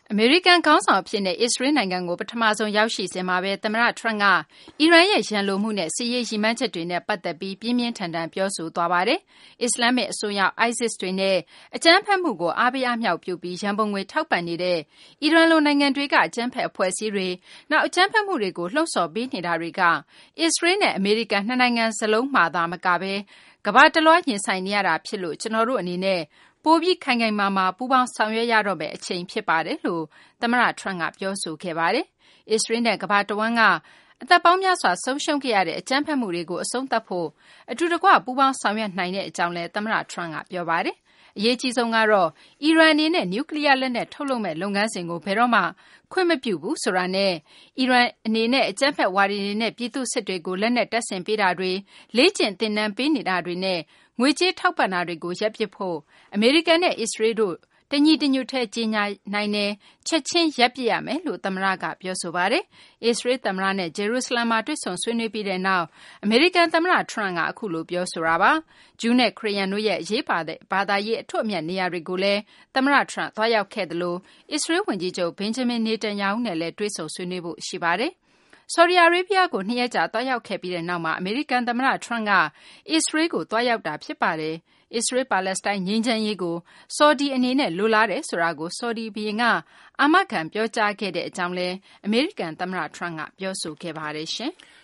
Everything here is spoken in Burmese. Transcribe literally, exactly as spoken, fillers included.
အမေရိကန်ခေါင်းဆောင်အဖြစ်နဲ့အစ္စရေးနိုင်ငံကိုပထမဆုံးရောက်ရှိစဉ်မှာပဲသမ္မတထရန့်ကအီရန်ရဲ့ရန်လိုမှုနဲ့စစ်ရေးရည်မှန်းချက်တွေနဲ့ပတ်သက်ပြီးပြင်းပြင်းထန်ထန်ပြောဆိုသွားပါတယ်။အစ္စလာမစ်အစွန်းရောက် ISIS တွေနဲ့အကြမ်းဖက်မှုကိုအားပေးအားမြှောက်ပြုပြီးရန်ပုံငွေထောက်ပံ့နေတဲ့အီရန်လိုနိုင်ငံတွေကအကြမ်းဖက်အဖွဲ့အစည်းတွေနောက်အကြမ်းဖက်မှုတွေကိုလှုံ့ဆော်ပေးနေတာတွေကအစ္စရေးနဲ့အမေရိကန်နှစ်နိုင်ငံစလုံးမှာသာမကဘဲကမ္ဘာတလွှားရင်ဆိုင်နေရတာဖြစ်လို့ကျွန်တော်တို့အနေနဲ့ပိုပြီးခိုင်ခိုင်မာမာပူးပေါင်းဆောင်ရွက်ရတော့မယ့်အချိန်ဖြစ်ပါတယ်လို့သမ္မတထရန့်ကပြောဆိုခဲ့ပါတယ်။အစ္စရေးနဲ့ကမ္ဘာတဝန်းကအသက်ပေါင်းများစွာဆုံးရှုံးခဲ့ရတဲ့အကြမ်းဖက်မှုတွေကိုအဆုံးသတ်ဖို့အတူတကွပူးပေါင်းဆောင်ရွက်နိုင်တဲ့အကြောင်းလည်းသမ္မတထရန့်ကပြောပါတယ်။အရေးကြီးဆုံးကတော့အီရန်အနေနဲ့နျူကလ িয়ার လက်နက်ထုတ်လုပ်မဲ့လုပ်ငန်းစဉ်ကိုဘယ်တော့မှခွင့်မပြုဘူးဆိုတာနဲ့အီရန်အနေနဲ့အကြမ်းဖက်ဝါဒီတွေနဲ့ပြည်သူစစ်တွေကိုလက်နက်တပ်ဆင်ပေးတာတွေလေ့ကျင့်သင်တန်းပေးနေတာတွေနဲ့ငွေကြေးထောက်ပံ့တာတွေကိုရပ်ပစ်ဖို့အမေရိကန်နဲ့အစ္စရေးတို့တညီတညွတ်ထဲကြေညာနိုင်တယ်ချက်ချင်းရပ်ပစ်ရမယ်လို့သမ္မတကပြောဆိုပါတယ်။အစ္စရေးသမ္မတနဲ့ဂျေရုဆလမ်မှာတွေ့ဆုံဆွေးနွေးပြီးတဲ့နောက်အမေရိကန်သမ္မတထရန့်ကအခုလိုပြောဆိုတာပါ။ဂျူးနဲ့ခရစ်ယာန်တို့ရဲ့အရေးပါတဲ့ဘာသာရေးအထွတ်အမြတ်နေရာတွေကိုလည်းသမ္မတထရန့်သွားရောက်ခဲ့တယ်လို့အစ္စရေးဝန်ကြီးချုပ်ဘင်ဂျမင်နေတန်ယာဟုနဲ့လည်းတွေ့ဆုံဆွေးနွေးဖို့ရှိပါတယ်။ဆော်ဒီအာရေဗျကိုနှစ်ရက်ကြာသွားရောက်ခဲ့ပြီးတဲ့နောက်မှာအမေရိကန်သမ္မတထရန့်ကအစ္စရေးကိုသွားရောက်တာဖြစ်ပါတယ်။အစ္စရေးပါလက်စတိုင်းငြိမ်းချမ်းရေးကိုဆော်ဒီအနေနဲ့လိုလားတယ်ဆိုတာကိုဆော်ဒီဘုရင်ကအာမခံပြောကြားခဲ့တဲ့အကြောင်းလည်းအမေရိကန်သမ္မတထရန့်ကပြောဆိုခဲ့ပါတယ်ရှင်။